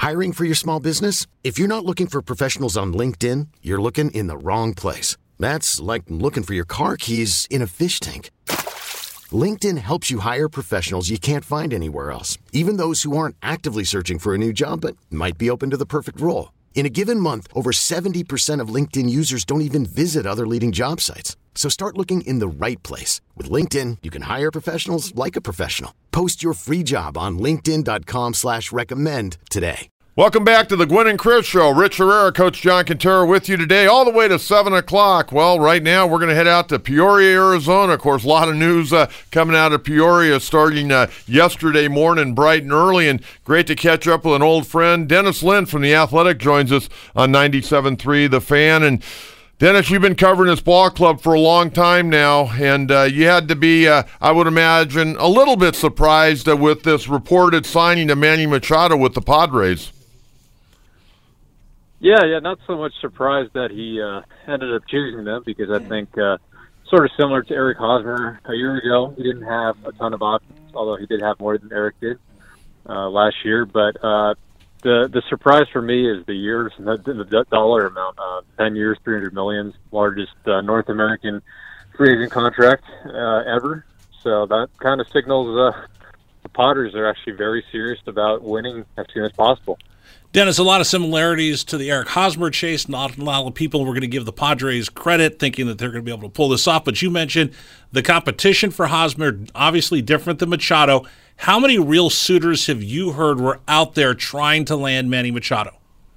Hiring for your small business? If you're not looking for professionals on LinkedIn, you're looking in the wrong place. That's like looking for your car keys in a fish tank. LinkedIn helps you hire professionals you can't find anywhere else, even those who aren't actively searching for a new job but might be open to the perfect role. In a given month, over 70% of LinkedIn users don't even visit other leading job sites. So start looking in the right place. With LinkedIn, you can hire professionals like a professional. Post your free job on linkedin.com/recommend today. Welcome back to the Gwynn and Chris Show. Rich Herrera, Coach John Quintero with you today, all the way to 7 o'clock. Well, right now we're going to head out to Peoria, Arizona. Of course, a lot of news coming out of Peoria starting yesterday morning bright and early, and great to catch up with an old friend. Dennis Lin from The Athletic joins us on 97.3 The Fan. And Dennis, you've been covering this ball club for a long time now, and you had to be, I would imagine, a little bit surprised with this reported signing of Manny Machado with the Padres. Yeah, not so much surprised that he ended up choosing them, because I think sort of similar to Eric Hosmer a year ago, he didn't have a ton of options, although he did have more than Eric did last year. But the surprise for me is the years, the dollar amount. 10 years, $300 million, largest North American free agent contract ever. So that kind of signals the Padres are actually very serious about winning as soon as possible. Dennis, a lot of similarities to the Eric Hosmer chase. Not a lot of people were going to give the Padres credit, thinking that they're going to be able to pull this off. But you mentioned the competition for Hosmer, obviously different than Machado. How many real suitors have you heard were out there trying to land Manny Machado?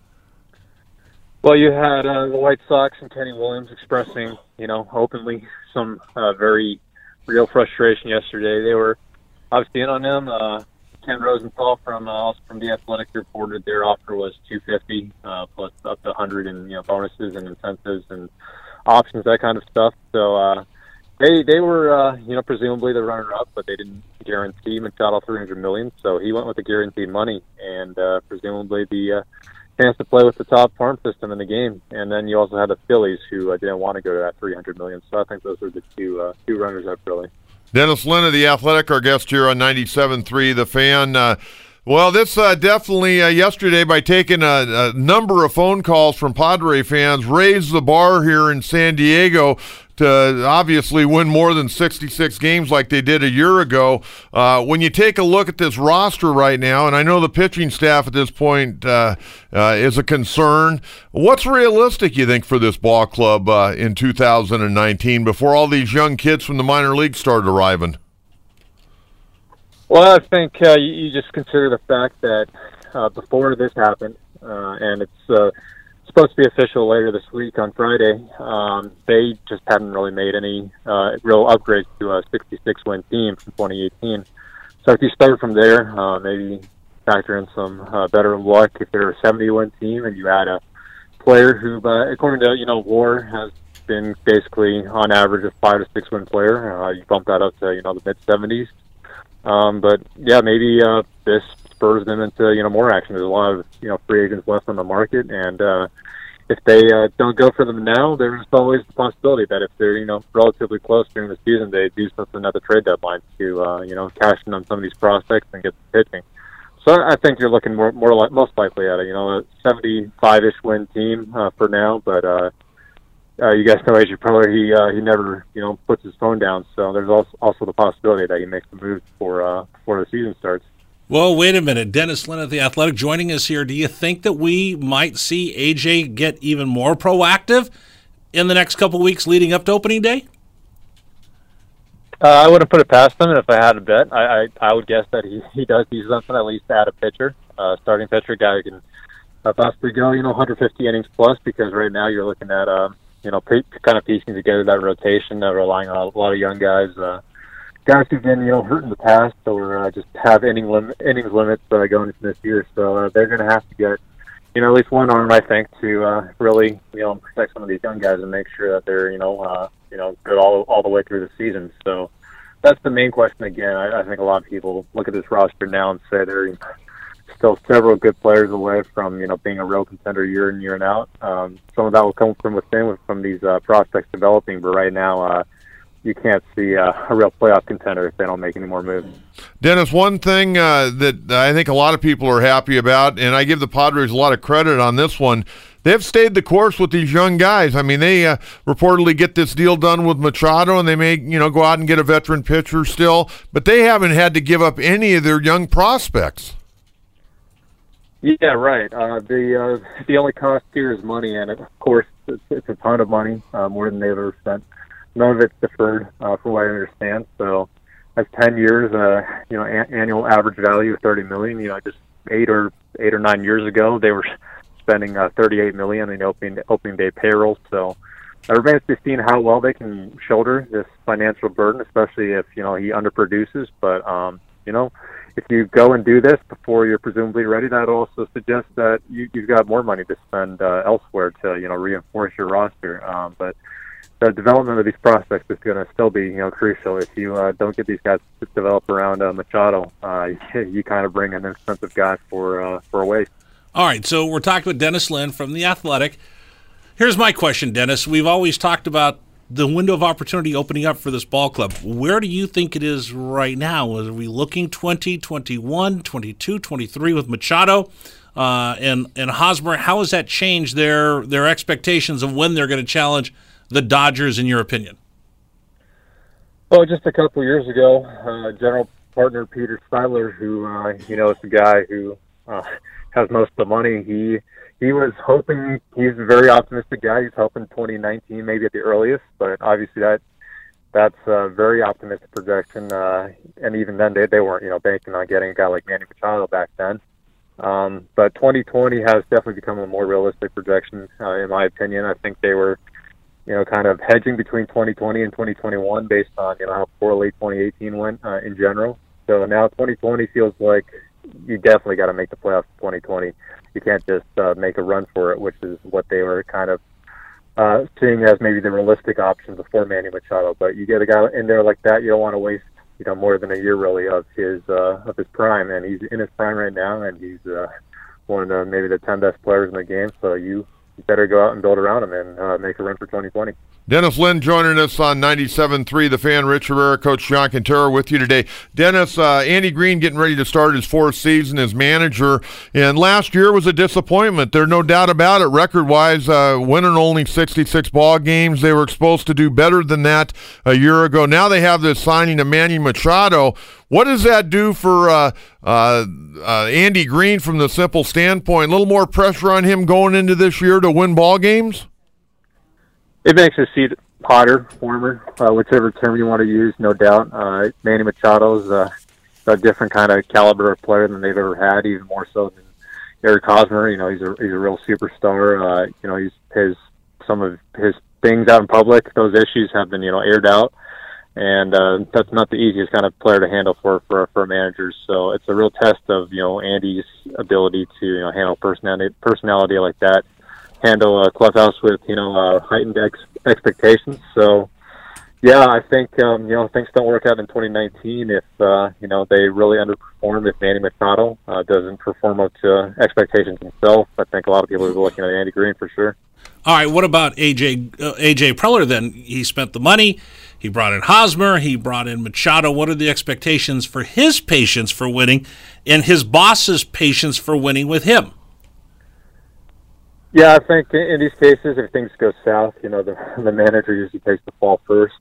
Well, you had the White Sox and Kenny Williams expressing, openly some very real frustration yesterday. They were obviously in on him. Ken Rosenthal from The Athletic reported their offer was $250 plus up to $100 in bonuses and incentives and options, that kind of stuff. So they were presumably the runner-up, but they didn't guarantee Machado $300 million. So he went with the guaranteed money and presumably the chance to play with the top farm system in the game. And then you also had the Phillies, who didn't want to go to that $300 million. So I think those were the two runners-up, really. Dennis Lin of The Athletic, our guest here on 97.3 The Fan. Well, this definitely yesterday, by taking a number of phone calls from Padre fans, raised the bar here in San Diego to obviously win more than 66 games like they did a year ago. When you take a look at this roster right now, and I know the pitching staff at this point is a concern, what's realistic, you think, for this ball club in 2019 before all these young kids from the minor leagues start arriving? Well, I think you just consider the fact that before this happened, and it's supposed to be official later this week on Friday, they just hadn't really made any real upgrades to a 66-win team from 2018. So if you start from there, maybe factor in some better luck if they're a 70-win team, and you add a player who, according to WAR, has been basically on average a 5 to 6 win player. You bump that up to the mid-70s. But yeah, maybe this spurs them into more action. There's a lot of free agents left on the market, and if they don't go for them now, there's always the possibility that if they're relatively close during the season, they do something at the trade deadline to cash in on some of these prospects and get the pitching. So I think you're looking most likely at a 75-ish win team for now, but you guys know AJ Preller, he never puts his phone down, so there's also the possibility that he makes the move before the season starts. Well, wait a minute. Dennis Lin of The Athletic joining us here. Do you think that we might see AJ get even more proactive in the next couple weeks leading up to opening day? I wouldn't put it past him if I had to bet. I would guess that he does do something, at least to add a pitcher, starting pitcher, guy who can possibly go 150 innings plus, because right now you're looking at kind of piecing together that rotation, relying on a lot of young guys. Guys who've been, hurt in the past, or just have innings limits going into this year. So they're going to have to get, at least one arm, I think, to really, protect some of these young guys and make sure that they're, good all the way through the season. So that's the main question. Again, I think a lot of people look at this roster now and say they're still several good players away from, being a real contender year in, year and out. Some of that will come from within, from these prospects developing, but right now, you can't see a real playoff contender if they don't make any more moves. Dennis, one thing that I think a lot of people are happy about, and I give the Padres a lot of credit on this one, they've stayed the course with these young guys. I mean, they reportedly get this deal done with Machado, and they may, go out and get a veteran pitcher still, but they haven't had to give up any of their young prospects. Yeah, right. The only cost here is money, and of course, it's a ton of money, more than they've ever spent. None of it's deferred, from what I understand. So that's 10 years, annual average value of $30 million. Just eight or 9 years ago, they were spending $38 million in opening day payroll. So it remains to be seen how well they can shoulder this financial burden, especially if he underproduces. But if you go and do this before you're presumably ready, that also suggests that you've got more money to spend elsewhere to reinforce your roster. But the development of these prospects is going to still be crucial. If you don't get these guys to develop around Machado, you kind of bring an expensive guy for a waste. All right, so we're talking with Dennis Lin from The Athletic. Here's my question, Dennis. We've always talked about the window of opportunity opening up for this ball club. Where do you think it is right now? Are we looking 20, 21, 22, 23 with Machado and Hosmer? How has that changed their expectations of when they're going to challenge the Dodgers, in your opinion? Well, just a couple years ago, general partner Peter Seidler, who is the guy who has most of the money, he was hoping, he's a very optimistic guy, he's hoping 2019 maybe at the earliest, but obviously that's a very optimistic projection, and even then they weren't banking on getting a guy like Manny Machado back then. But 2020 has definitely become a more realistic projection, in my opinion. I think they were kind of hedging between 2020 and 2021 based on, how poorly 2018 went in general. So now 2020 feels like you definitely got to make the playoffs in 2020. You can't just make a run for it, which is what they were kind of seeing as maybe the realistic option before Manny Machado. But you get a guy in there like that, you don't want to waste, more than a year really of his prime. And he's in his prime right now, and he's one of maybe the 10 best players in the game. So you better go out and build around him and make a run for 2020. Dennis Lin joining us on 97.3 The Fan. Rich Rivera, Coach John Quintero with you today. Dennis, Andy Green getting ready to start his fourth season as manager, and last year was a disappointment. There's no doubt about it. Record-wise, winning only 66 ball games. They were supposed to do better than that a year ago. Now they have this signing of Manny Machado. What does that do for Andy Green from the simple standpoint? A little more pressure on him going into this year to win ball games? It makes the seat hotter, warmer, whichever term you want to use, no doubt. Manny Machado's a different kind of caliber of player than they've ever had, even more so than Eric Hosmer. He's a real superstar. Some of his things out in public, those issues have been aired out, and that's not the easiest kind of player to handle for managers. So it's a real test of Andy's ability to handle personality like that. Handle a clubhouse with heightened expectations. So yeah, I think things don't work out in 2019 if they really underperform. If Manny Machado doesn't perform up to expectations himself, I think a lot of people are looking at Andy Green for sure. All right, what about AJ Preller then? He spent the money. He brought in Hosmer. He brought in Machado. What are the expectations for his patience for winning and his boss's patience for winning with him? Yeah, I think in these cases, if things go south, the manager usually takes the fall first.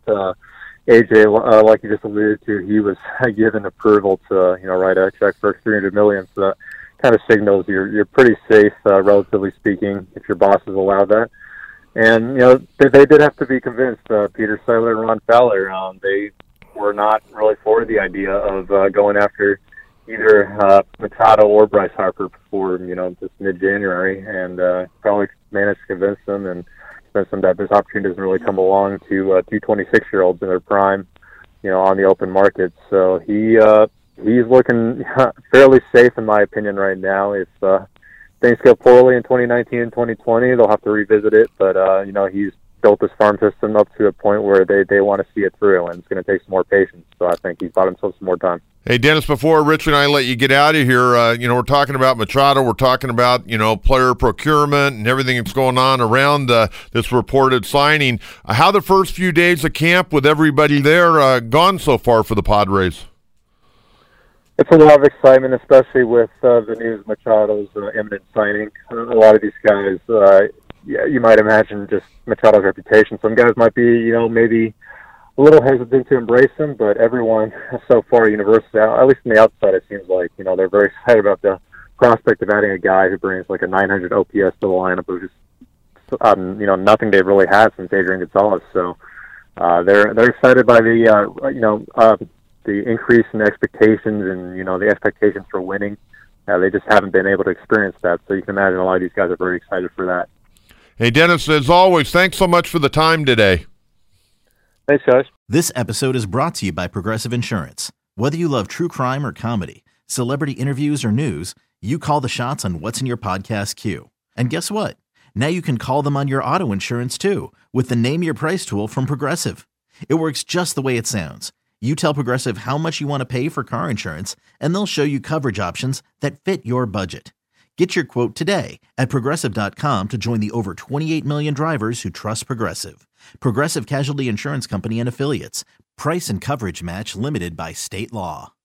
AJ, like you just alluded to, he was given approval to, write a check for $300 million. So that kind of signals you're pretty safe, relatively speaking, if your bosses allow that. And they did have to be convinced. Peter Seidler and Ron Fowler, they were not really for the idea of going after either Machado or Bryce Harper before, this mid-January, and probably managed to convince them and convince them that this opportunity doesn't really come along to two 26-year-olds in their prime, on the open market. So he's looking fairly safe, in my opinion, right now. If things go poorly in 2019 and 2020, they'll have to revisit it, but, he's built this farm system up to a point where they want to see it through, and it's going to take some more patience. So I think he's bought himself some more time. Hey, Dennis, before Rich and I let you get out of here, we're talking about Machado. We're talking about, player procurement and everything that's going on around this reported signing. How the first few days of camp with everybody there gone so far for the Padres? It's a lot of excitement, especially with the news of Machado's imminent signing. A lot of these guys, you might imagine just Machado's reputation. Some guys might be, maybe a little hesitant to embrace him, but everyone so far, university, at least on the outside, it seems like, they're very excited about the prospect of adding a guy who brings like a 900 OPS to the lineup, which is, nothing they've really had since Adrian Gonzalez. So they're excited by the increase in expectations and, the expectations for winning. They just haven't been able to experience that. So you can imagine a lot of these guys are very excited for that. Hey, Dennis, as always, thanks so much for the time today. Thanks, guys. This episode is brought to you by Progressive Insurance. Whether you love true crime or comedy, celebrity interviews or news, you call the shots on what's in your podcast queue. And guess what? Now you can call them on your auto insurance too with the Name Your Price tool from Progressive. It works just the way it sounds. You tell Progressive how much you want to pay for car insurance, and they'll show you coverage options that fit your budget. Get your quote today at Progressive.com to join the over 28 million drivers who trust Progressive. Progressive Casualty Insurance Company and Affiliates. Price and coverage match limited by state law.